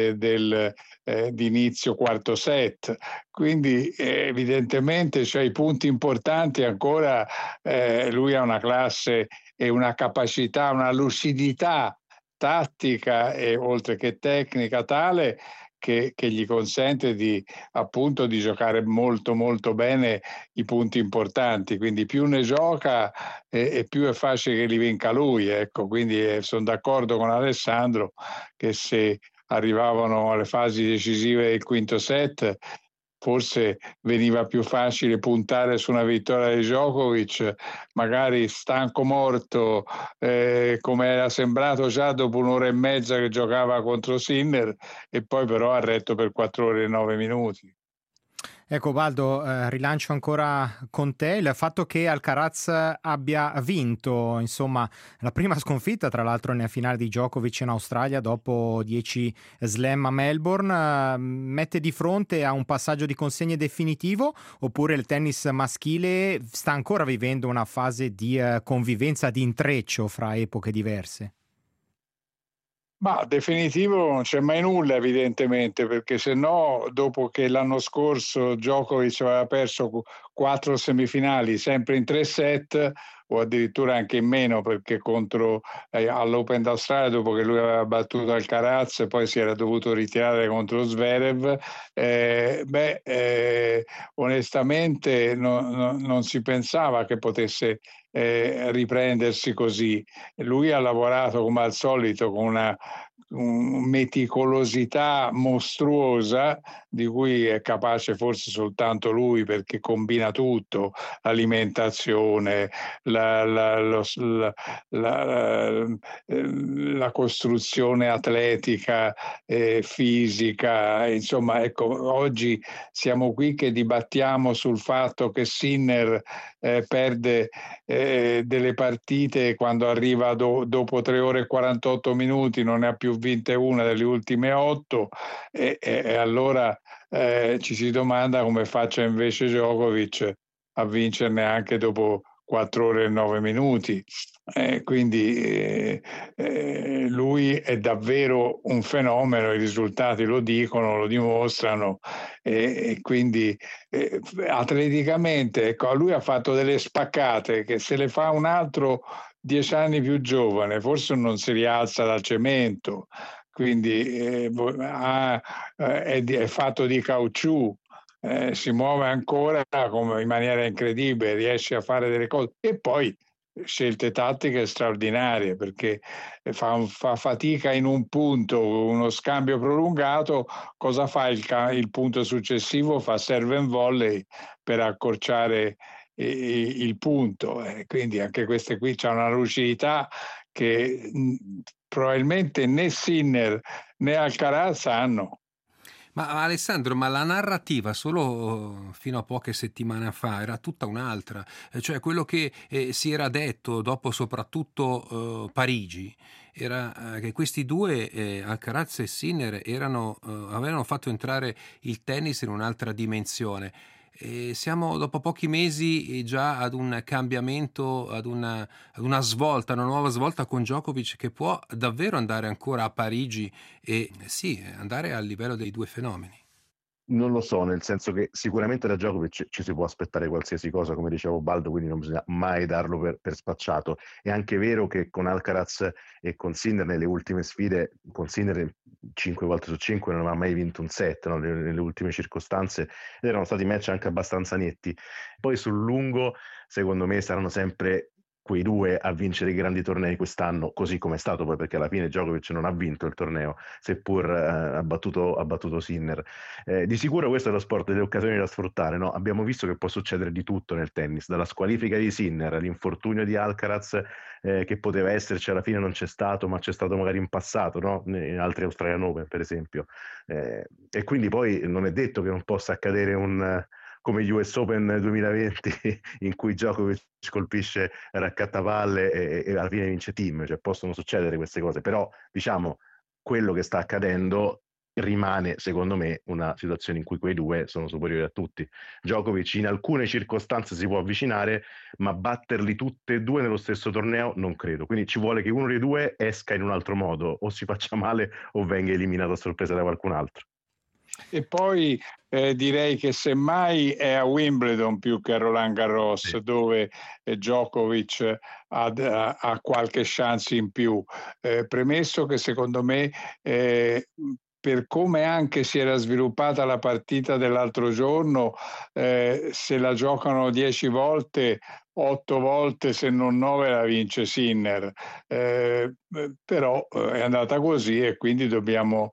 di inizio quarto set. Quindi evidentemente, cioè, i punti importanti ancora, lui ha una classe e una capacità, una lucidità tattica e oltre che tecnica tale che gli consente di giocare molto molto bene i punti importanti. Quindi più ne gioca e più è facile che li vinca lui, ecco. Quindi sono d'accordo con Alessandro che se arrivavano alle fasi decisive del quinto set forse veniva più facile puntare su una vittoria di Djokovic, magari stanco morto, come era sembrato già dopo un'ora e mezza che giocava contro Sinner, e poi però ha retto per 4 ore e 9 minuti. Ecco Baldo, rilancio ancora con te il fatto che Alcaraz abbia vinto, insomma, la prima sconfitta tra l'altro nella finale di Djokovic in Australia dopo 10 slam a Melbourne, mette di fronte a un passaggio di consegne definitivo, oppure il tennis maschile sta ancora vivendo una fase di convivenza, di intreccio fra epoche diverse? Ma definitivo non c'è mai nulla evidentemente, perché se no dopo che l'anno scorso Djokovic aveva perso 4 semifinali sempre in 3 set o addirittura anche in meno, perché contro all'Open d'Australia, dopo che lui aveva battuto Alcaraz, poi si era dovuto ritirare contro Zverev, onestamente non si pensava che potesse riprendersi così. Lui ha lavorato come al solito con una meticolosità mostruosa di cui è capace forse soltanto lui, perché combina tutto: l'alimentazione, la costruzione atletica, fisica, insomma, ecco, oggi siamo qui che dibattiamo sul fatto che Sinner perde delle partite quando arriva dopo 3 ore e 48 minuti, non ne ha più vinte una delle ultime 8, e allora ci si domanda come faccia invece Djokovic a vincerne anche dopo 4 ore e 9 minuti. Quindi lui è davvero un fenomeno, i risultati lo dicono, lo dimostrano, e quindi atleticamente, ecco, lui ha fatto delle spaccate che se le fa un altro 10 anni più giovane forse non si rialza dal cemento, quindi è fatto di caucciù. Si muove ancora in maniera incredibile, riesce a fare delle cose, e poi scelte tattiche straordinarie, perché fa fatica in un punto, uno scambio prolungato, cosa fa il punto successivo? Fa serve and volley per accorciare il punto, quindi anche queste qui c'ha una lucidità che probabilmente né Sinner né Alcaraz hanno. Ma Alessandro, ma la narrativa solo fino a poche settimane fa era tutta un'altra, cioè quello che si era detto dopo soprattutto Parigi era che questi due, Alcaraz e Sinner, avevano fatto entrare il tennis in un'altra dimensione. E siamo dopo pochi mesi già ad un cambiamento, ad una svolta, una nuova svolta con Djokovic, che può davvero andare ancora a Parigi e sì, andare al livello dei due fenomeni. Non lo so, nel senso che sicuramente da Djokovic ci si può aspettare qualsiasi cosa, come dicevo Baldo, quindi non bisogna mai darlo per spacciato. È anche vero che con Alcaraz e con Sinner nelle ultime sfide, con Sinner 5 volte su 5 non aveva mai vinto un set, no? Nelle ultime circostanze, ed erano stati match anche abbastanza netti. Poi sul lungo, secondo me, saranno sempre quei due a vincere i grandi tornei quest'anno, così come è stato poi, perché alla fine Djokovic non ha vinto il torneo, seppur ha battuto Sinner. Di sicuro questo è lo sport delle occasioni da sfruttare, no? Abbiamo visto che può succedere di tutto nel tennis, dalla squalifica di Sinner, l'infortunio di Alcaraz, che poteva esserci, alla fine non c'è stato, ma c'è stato magari in passato, no? In altri Australian Open per esempio, e quindi poi non è detto che non possa accadere come gli US Open 2020 in cui Djokovic colpisce raccattavalle e alla fine vince team, cioè possono succedere queste cose, però diciamo quello che sta accadendo rimane secondo me una situazione in cui quei due sono superiori a tutti. Djokovic in alcune circostanze si può avvicinare, ma batterli tutte e due nello stesso torneo non credo, quindi ci vuole che uno dei due esca in un altro modo, o si faccia male o venga eliminato a sorpresa da qualcun altro. E poi direi che semmai è a Wimbledon più che a Roland Garros, sì, dove Djokovic ha qualche chance in più, premesso che secondo me per come anche si era sviluppata la partita dell'altro giorno, se la giocano 10 volte, 8 volte se non 9 la vince Sinner, però è andata così e quindi dobbiamo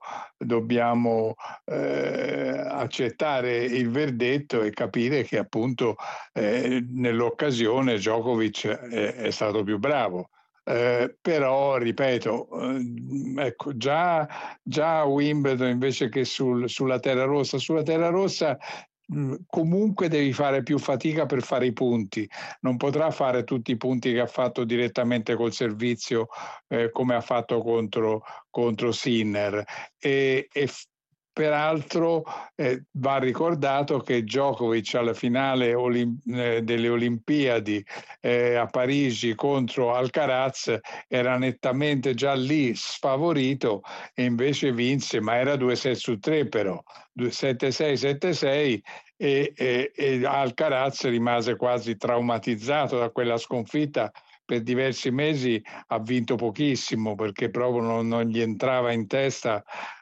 accettare il verdetto e capire che appunto nell'occasione Djokovic è stato più bravo. Però ripeto, ecco, già a Wimbledon invece che sulla terra rossa comunque devi fare più fatica per fare i punti, non potrà fare tutti i punti che ha fatto direttamente col servizio, come ha fatto contro Sinner, e peraltro va ricordato che Djokovic alla finale delle Olimpiadi a Parigi contro Alcaraz era nettamente già lì sfavorito e invece vinse, ma era 2-6-3 però, 7-6, 7-6, e Alcaraz rimase quasi traumatizzato da quella sconfitta. Per diversi mesi ha vinto pochissimo perché proprio non gli entrava in testa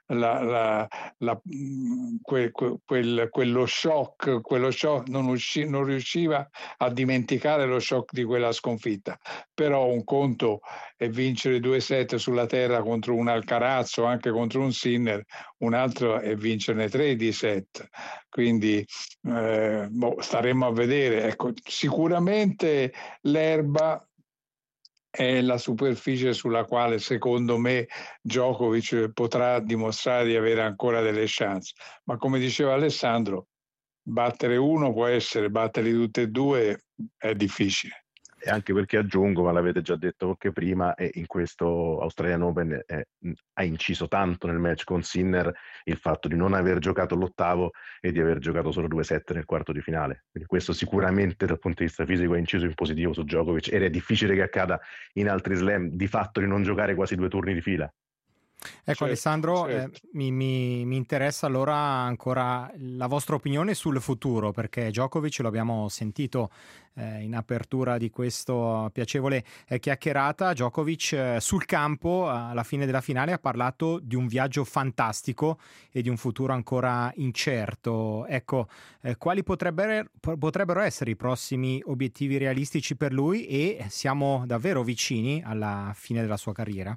quello shock, non riusciva a dimenticare lo shock di quella sconfitta. Però un conto è vincere 2-7 sulla terra contro un Alcaraz o anche contro un Sinner, un altro è vincerne 3 di set. Quindi staremo a vedere. Ecco, sicuramente l'erba è la superficie sulla quale secondo me Djokovic potrà dimostrare di avere ancora delle chance, ma come diceva Alessandro, battere uno può essere, batterli tutti e due è difficile. E anche perché aggiungo, ma l'avete già detto anche prima, e in questo Australian Open ha inciso tanto nel match con Sinner il fatto di non aver giocato l'8º e di aver giocato solo 2-7 nel quarto di finale. Quindi questo sicuramente dal punto di vista fisico ha inciso in positivo su Djokovic, ed è difficile che accada in altri slam di fatto di non giocare quasi 2 turni di fila. Ecco, certo, Alessandro, certo. Mi interessa allora ancora la vostra opinione sul futuro, perché Djokovic, lo abbiamo sentito in apertura di questa piacevole chiacchierata, Djokovic sul campo alla fine della finale ha parlato di un viaggio fantastico e di un futuro ancora incerto. Ecco, quali potrebbero essere i prossimi obiettivi realistici per lui, e siamo davvero vicini alla fine della sua carriera?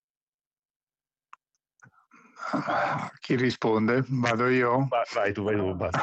Chi risponde? Vado io? Vai tu, basta.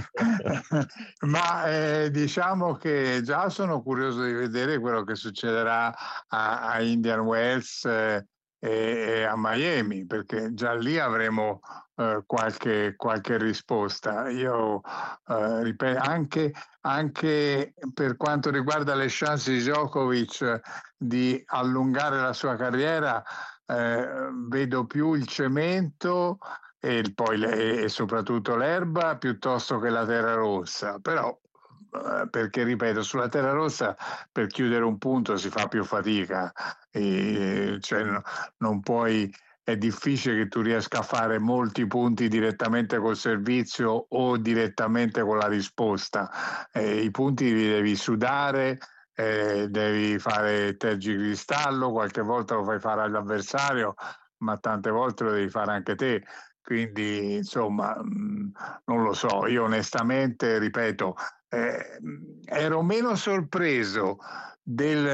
Ma diciamo che già sono curioso di vedere quello che succederà a Indian Wells e a Miami, perché già lì avremo qualche risposta. Io ripeto, anche per quanto riguarda le chance di Djokovic di allungare la sua carriera, vedo più il cemento e soprattutto l'erba piuttosto che la terra rossa, però perché ripeto, sulla terra rossa per chiudere un punto si fa più fatica, cioè non puoi, è difficile che tu riesca a fare molti punti direttamente col servizio o direttamente con la risposta. I punti li devi sudare, devi fare tergicristallo, qualche volta lo fai fare all'avversario, ma tante volte lo devi fare anche te. Quindi insomma non lo so, io onestamente ripeto, ero meno sorpreso del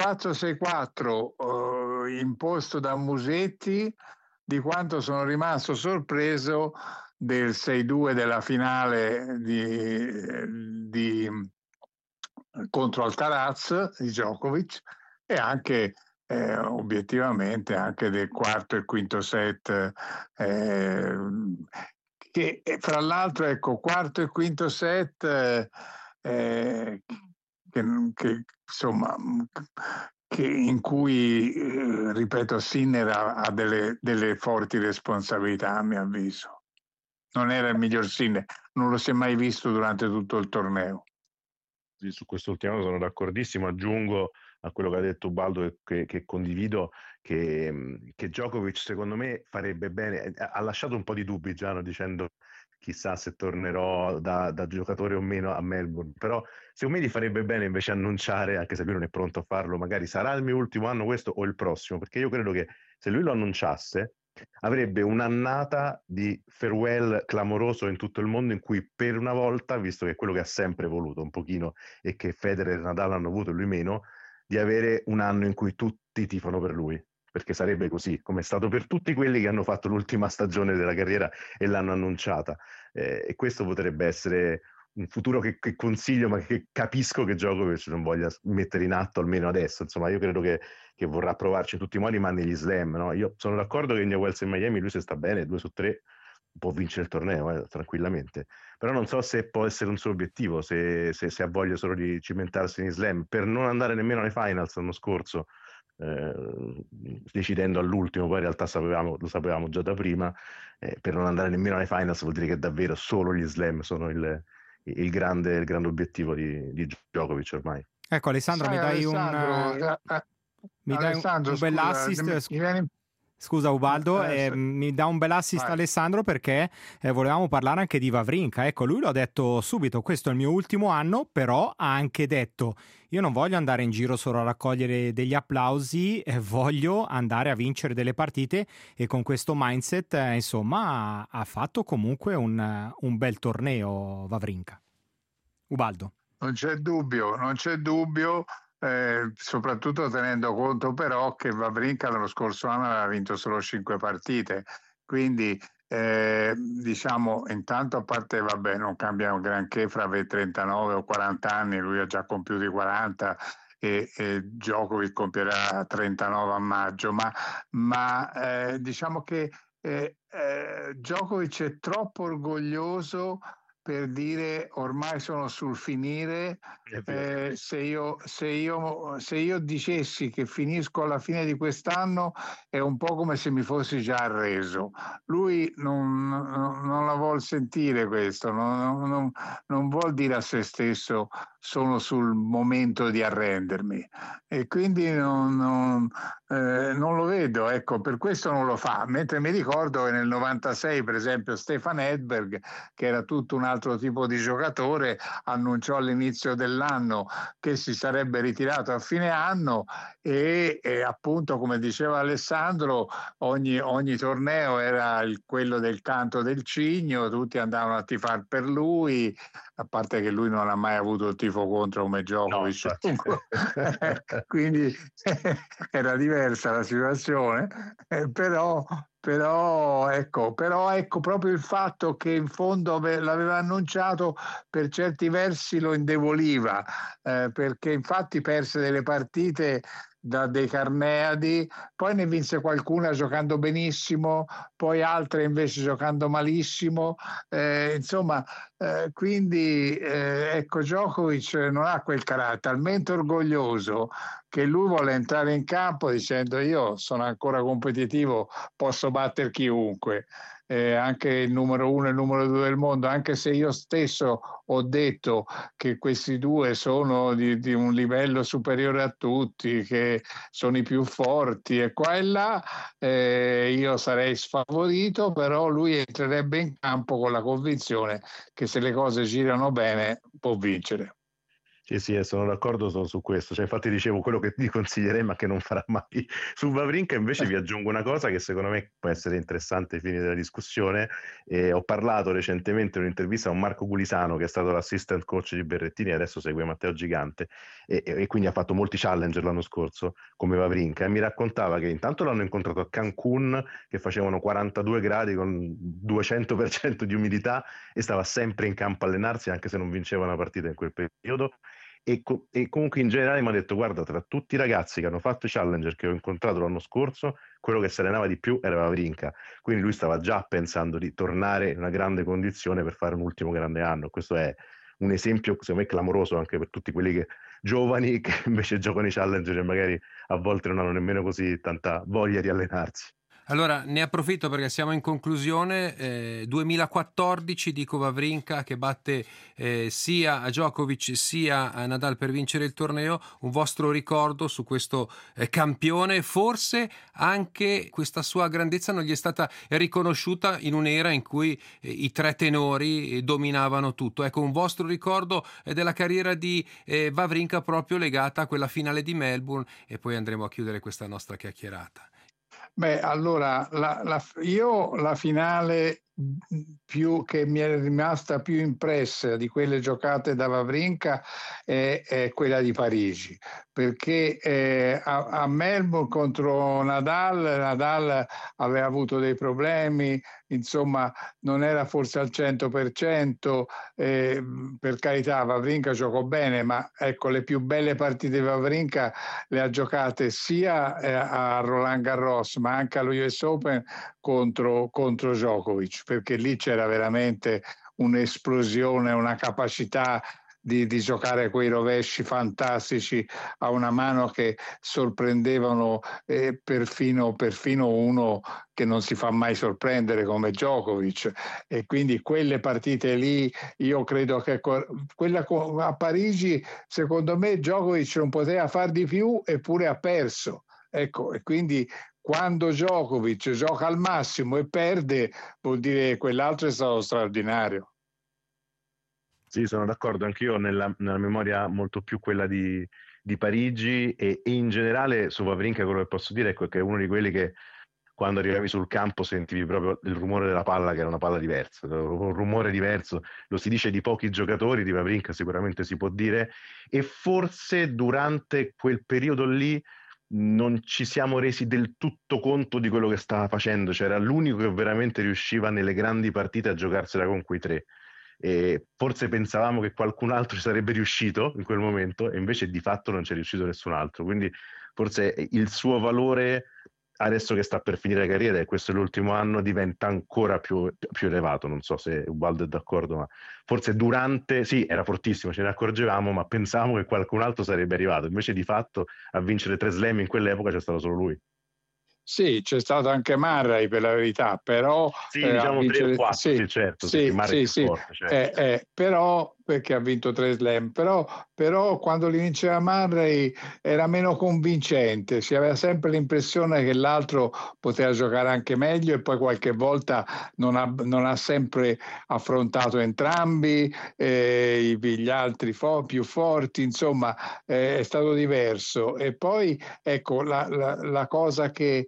6-4-6-4 imposto da Musetti di quanto sono rimasto sorpreso del 6-2 della finale contro Alcaraz di Djokovic, e anche obiettivamente anche del quarto e quinto set, che fra l'altro ecco, quarto e quinto set che insomma che in cui ripeto, Sinner ha delle forti responsabilità, a mio avviso. Non era il miglior Sinner, non lo si è mai visto durante tutto il torneo. Su quest'ultimo sono d'accordissimo, aggiungo a quello che ha detto Ubaldo, che condivido, che Djokovic secondo me farebbe bene, ha lasciato un po' di dubbi già, dicendo chissà se tornerò da giocatore o meno a Melbourne, però secondo me gli farebbe bene invece annunciare, anche se lui non è pronto a farlo, magari sarà il mio ultimo anno questo o il prossimo, perché io credo che se lui lo annunciasse avrebbe un'annata di farewell clamoroso in tutto il mondo, in cui per una volta, visto che è quello che ha sempre voluto un pochino e che Federer e Nadal hanno avuto e lui meno, di avere un anno in cui tutti tifano per lui, perché sarebbe così, come è stato per tutti quelli che hanno fatto l'ultima stagione della carriera e l'hanno annunciata, e questo potrebbe essere un futuro che consiglio, ma che capisco che Djokovic non voglia mettere in atto almeno adesso. Insomma, io credo che vorrà provarci in tutti i modi, ma negli slam, no? Io sono d'accordo che in Wells e Miami lui se sta bene 2 su 3, può vincere il torneo tranquillamente, però non so se può essere un suo obiettivo, se ha voglia solo di cimentarsi in slam, per non andare nemmeno ai finals l'anno scorso, decidendo all'ultimo, poi in realtà lo sapevamo già da prima, per non andare nemmeno ai finals vuol dire che davvero solo gli slam sono il grande obiettivo di Djokovic ormai. Ecco, Alessandro, mi dai un bel assist. Scusa Ubaldo, mi dà un bel assist Alessandro, perché volevamo parlare anche di Wawrinka. Ecco, lui lo ha detto subito: questo è il mio ultimo anno, però ha anche detto: io non voglio andare in giro solo a raccogliere degli applausi, voglio andare a vincere delle partite, e con questo mindset insomma ha fatto comunque un bel torneo Wawrinka. Ubaldo. Non c'è dubbio. Soprattutto tenendo conto però che Wawrinka l'anno scorso anno aveva vinto solo 5 partite, quindi diciamo, intanto, a parte non cambia un granché fra 39 o 40 anni, lui ha già compiuto i 40 e Djokovic compierà 39 a maggio, ma diciamo che Djokovic è troppo orgoglioso per dire ormai sono sul finire. Se io dicessi che finisco alla fine di quest'anno è un po' come se mi fossi già arreso. Lui non la vuol sentire questo, non vuol dire a se stesso sono sul momento di arrendermi, e quindi non lo vedo, ecco, per questo non lo fa. Mentre mi ricordo che nel 96 per esempio Stefan Edberg, che era tutto un altro tipo di giocatore, annunciò all'inizio dell'anno che si sarebbe ritirato a fine anno, e appunto, come diceva Alessandro, ogni torneo era quello del canto del cigno, tutti andavano a tifare per lui, a parte che lui non ha mai avuto il tifo contro come Djokovic, quindi era diversa la situazione, però ecco proprio il fatto che in fondo l'aveva annunciato, per certi versi lo indevoliva, perché infatti perse delle partite da dei Carneadi, poi ne vinse qualcuna giocando benissimo, poi altre invece giocando malissimo, quindi ecco, Djokovic non ha quel carattere, talmente orgoglioso che lui vuole entrare in campo dicendo: io sono ancora competitivo, posso battere chiunque, anche il numero 1 e il numero 2 del mondo, anche se io stesso ho detto che questi due sono di un livello superiore a tutti, che sono i più forti e qua e là, io sarei sfavorito, però lui entrerebbe in campo con la convinzione che se le cose girano bene può vincere. Sì, sono d'accordo su questo. Cioè, infatti dicevo quello che ti consiglierei, ma che non farà mai. Su Wawrinka invece vi aggiungo una cosa che secondo me può essere interessante ai fini della discussione. Ho parlato recentemente in un'intervista con Marco Gulisano, che è stato l'assistant coach di Berrettini e adesso segue Matteo Gigante, e quindi ha fatto molti challenger l'anno scorso come Wawrinka, e mi raccontava che intanto l'hanno incontrato a Cancun, che facevano 42 gradi con 200% di umidità, e stava sempre in campo a allenarsi anche se non vinceva una partita in quel periodo. E comunque in generale mi ha detto: guarda, tra tutti i ragazzi che hanno fatto i challenger che ho incontrato l'anno scorso, quello che si allenava di più era Wawrinka, quindi lui stava già pensando di tornare in una grande condizione per fare un ultimo grande anno. Questo è un esempio secondo me clamoroso anche per tutti quelli giovani che invece giocano i challenger e magari a volte non hanno nemmeno così tanta voglia di allenarsi. Allora, ne approfitto perché siamo in conclusione. 2014 dico Wawrinka che batte sia a Djokovic sia a Nadal per vincere il torneo. Un vostro ricordo su questo campione? Forse anche questa sua grandezza non gli è stata riconosciuta in un'era in cui i tre tenori dominavano tutto. Ecco, un vostro ricordo della carriera di Wawrinka proprio legata a quella finale di Melbourne, e poi andremo a chiudere questa nostra chiacchierata. Beh, allora, io la finale più che mi è rimasta più impressa di quelle giocate da Wawrinka è quella di Parigi, perché a Melbourne contro Nadal aveva avuto dei problemi insomma non era forse al 100%, per carità Wawrinka giocò bene, ma ecco, le più belle partite di Wawrinka le ha giocate sia a Roland Garros ma anche allo US Open contro Djokovic, perché lì c'era veramente un'esplosione, una capacità di giocare quei rovesci fantastici a una mano che sorprendevano perfino uno che non si fa mai sorprendere come Djokovic. E quindi quelle partite lì, io credo che quella a Parigi, secondo me Djokovic non poteva far di più, eppure ha perso. Ecco, e quindi quando Djokovic gioca al massimo e perde, vuol dire che quell'altro è stato straordinario. Sì, sono d'accordo, anch'io nella memoria molto più quella di Parigi e in generale su Wawrinka quello che posso dire è che è uno di quelli che quando arrivavi sul campo sentivi proprio il rumore della palla, che era una palla diversa, un rumore diverso, lo si dice di pochi giocatori, di Wawrinka sicuramente si può dire, e forse durante quel periodo lì non ci siamo resi del tutto conto di quello che stava facendo, cioè era l'unico che veramente riusciva nelle grandi partite a giocarsela con quei tre. E forse pensavamo che qualcun altro ci sarebbe riuscito in quel momento e invece di fatto non c'è riuscito nessun altro, quindi forse il suo valore adesso che sta per finire la carriera e questo è l'ultimo anno diventa ancora più elevato. Non so se Ubaldo è d'accordo, ma forse durante, sì, era fortissimo, ce ne accorgevamo, ma pensavamo che qualcun altro sarebbe arrivato, invece di fatto a vincere 3 slam in quell'epoca c'è stato solo lui. Sì, c'è stato anche Murray per la verità, però sì, diciamo 3 o 4, sì, certo, sì, forte, certo. Però perché ha vinto 3 slam, però quando li vinceva Murray era meno convincente, si aveva sempre l'impressione che l'altro poteva giocare anche meglio e poi qualche volta non ha sempre affrontato entrambi, gli altri più forti, insomma è stato diverso. E poi ecco la cosa che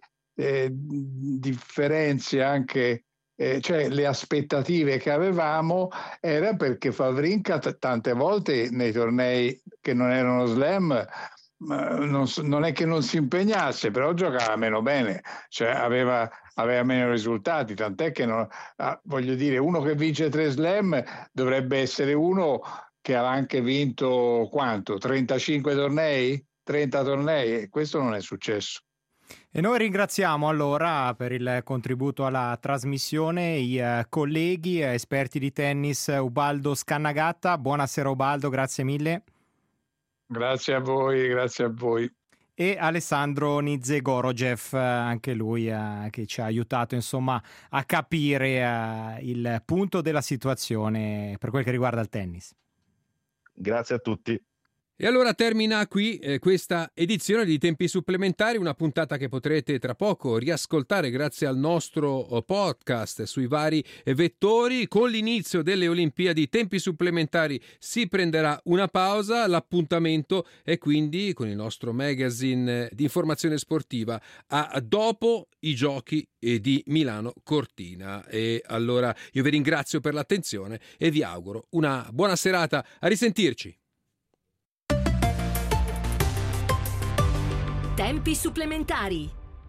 differenzia anche cioè le aspettative che avevamo era perché Wawrinka tante volte nei tornei che non erano slam non è che non si impegnasse, però giocava meno bene, cioè aveva meno risultati, tant'è che voglio dire, uno che vince 3 slam dovrebbe essere uno che ha anche vinto quanto? 35 tornei? 30 tornei, e questo non è successo. E noi ringraziamo allora per il contributo alla trasmissione i colleghi esperti di tennis Ubaldo Scannagatta. Buonasera Ubaldo, grazie mille. Grazie a voi. E Alessandro Nizegorojev, anche lui che ci ha aiutato insomma a capire il punto della situazione per quel che riguarda il tennis. Grazie a tutti. E allora termina qui questa edizione di Tempi Supplementari, una puntata che potrete tra poco riascoltare grazie al nostro podcast sui vari vettori. Con l'inizio delle Olimpiadi Tempi Supplementari si prenderà una pausa, l'appuntamento è quindi con il nostro magazine di informazione sportiva a dopo i giochi di Milano Cortina. E allora io vi ringrazio per l'attenzione e vi auguro una buona serata, a risentirci. Tempi supplementari.